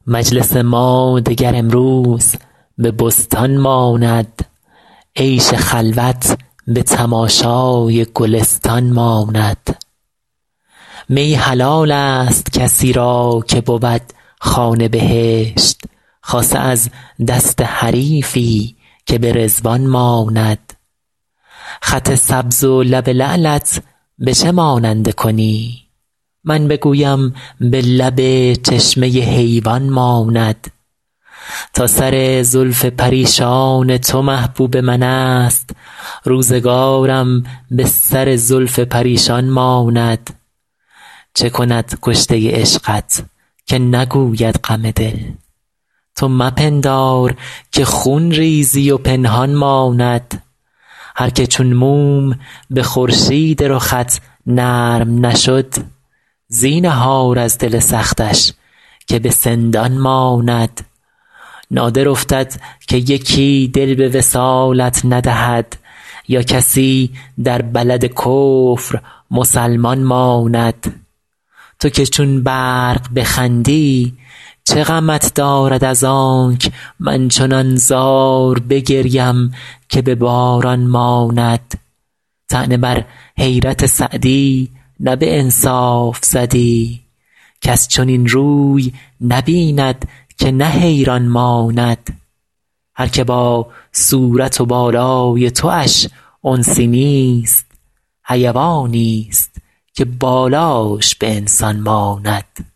مجلس ما دگر امروز به بستان ماند، عیش خلوت به تماشای گلستان ماند. می حلال است کسی را که بود خانه بهشت، خاصه از دست حریفی که به رضوان ماند. خط سبز و لب لعلت به چه ماننده کنی؟ من بگویم به لب چشمه حیوان ماند. تا سر زلف پریشان تو محبوب من است، روزگارم به سر زلف پریشان ماند. چه کند کشته عشقت که نگوید غم دل؟ تو مپندار که خون ریزی و پنهان ماند. هر که چون موم به خورشید رخت نرم نشد، زینهار از دل سختش که به سندان ماند. نادر افتد که یکی دل به وصالت ندهد، یا کسی در بلد کفر مسلمان ماند. تو که چون برق بخندی چه غمت دارد از آنک من چنان زار بگریم که به باران ماند. طعنه بر حیرت سعدی نه به انصاف زدی، کس چنین روی نبیند که نه حیران ماند. هر که با صورت و بالای تواش انسی نیست، حیوانی است که بالاش به انسان ماند.